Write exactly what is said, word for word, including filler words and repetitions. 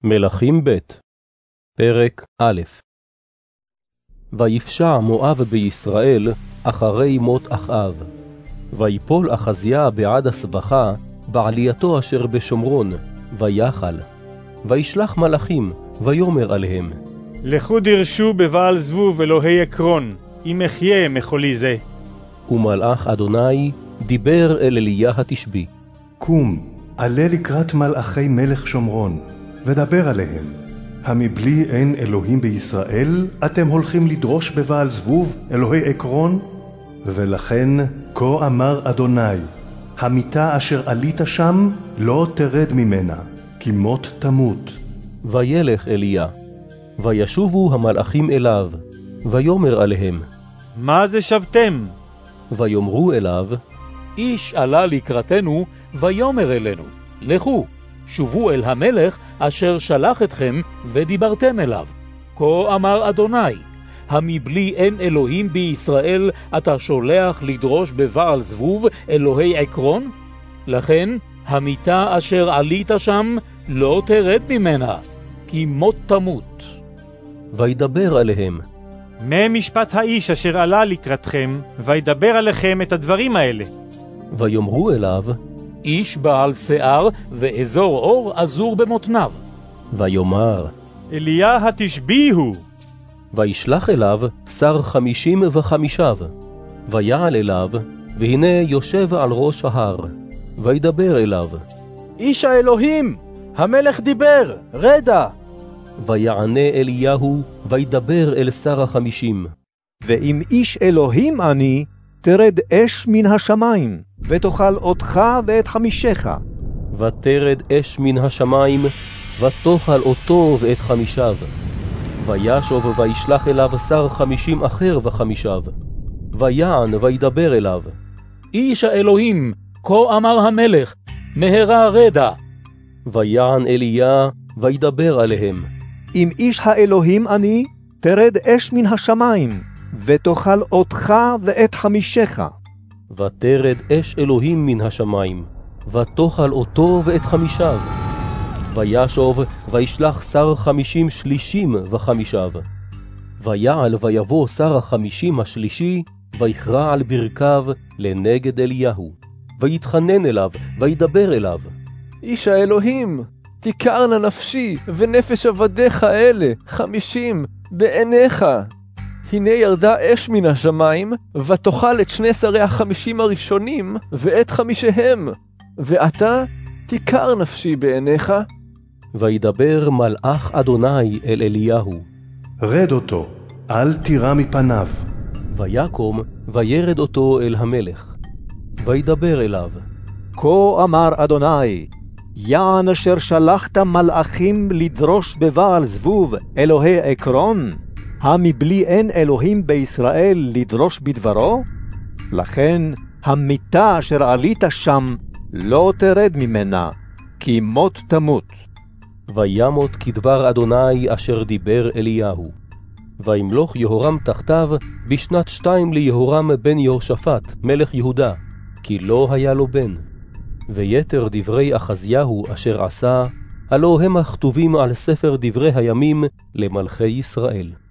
מלכים ב' פרק א'. ויפשע מואב בישראל אחרי מות אחאב. ויפול אחזיה בעד הסבכה בעלייתו אשר בשומרון, ויחל. וישלח מלאכים, ויאמר עליהם, לכו דרשו בבעל זבוב אלוהי עקרון, אם אחיה מחולי זה. ומלאך אדוני דיבר אל אליה התשבי. קום, עלה לקראת מלאכי מלך שומרון, ודבר עליהם. המבלי אין אלוהים בישראל, אתם הולכים לדרוש בבעל זבוב אלוהי עקרון? ולכן כה אמר אדוני, המיטה אשר עלית שם לא תרד ממנה, כי מות תמות. וילך אליה. וישובו המלאכים אליו, ויאמר עליהם, מה זה שבתם? ויאמרו אליו, איש עלה לקראתנו, ויאמר אלינו, לכו, שובו אל המלך אשר שלח אתכם, ודיברתם אליו. כה אמר אדוני, המבלי אין אלוהים בישראל, אתה שולח לדרוש בבעל זבוב אלוהי עקרון? לכן, המיטה אשר עלית שם, לא תרד ממנה, כי מות תמות. וידבר עליהם, מה משפט האיש אשר עלה לקראתכם, וידבר עליכם את הדברים האלה? ויאמרו אליו, איש בעל שיער ואזור אור אזור במותניו. ויאמר, אליה התשבי הוא. וישלח אליו שר חמישים וחמישיו, ויעל אליו, והנה יושב על ראש ההר, וידבר אליו, איש האלוהים, המלך דיבר, רדה. ויענה אליהו, וידבר אל שר החמישים. ואם איש אלוהים אני, תרד אש מן השמיים, ותאכל אותך ואת חמישך. ותרד אש מן השמיים, ותאכל אותו ואת חמישיו. וישוב וישלח אליו שר חמישים אחר וחמישיו. ויען וידבר אליו, איש האלוהים, כה אמר המלך, מהרה רדה. ויען אליה, וידבר עליהם, אם איש האלוהים אני, תרד אש מן השמיים, ותאכל אותך ואת חמישך. ותרד אש אלוהים מן השמיים, ותאכל אותו ואת חמישיו. וישוב וישלח שר חמישים שלישים וחמישיו. ויעל ויבוא שר החמישים השלישי, ויכרע על ברכיו לנגד אליהו, ויתחנן אליו, וידבר אליו, איש האלוהים, תיקר נא נפשי ונפש עבדיך אלה, חמישים, בעיניך. הנה ירדה אש מן השמיים, ותאכל את שני שרי החמישים הראשונים, ואת חמישיהם, ואתה תיקר נפשי בעיניך. וידבר מלאך אדוני אל אליהו, רד אותו, אל תירא מפניו. ויקום, וירד אותו אל המלך. וידבר אליו, כה אמר אדוני, יען אשר שלחת מלאכים לדרוש בבעל זבוב אלוהי עקרון, המבלי אין אלוהים בישראל לדרוש בדברו? לכן המיטה אשר עלית שם לא תרד ממנה, כי מות תמות. וימות כדבר אדוני אשר דיבר אליהו. וימלוך יהורם תחתיו בשנת שתיים ליהורם בן יהושפט מלך יהודה, כי לא היה לו בן. ויתר דברי אחזיהו אשר עשה, הלא הם הכתובים על ספר דברי הימים למלכי ישראל.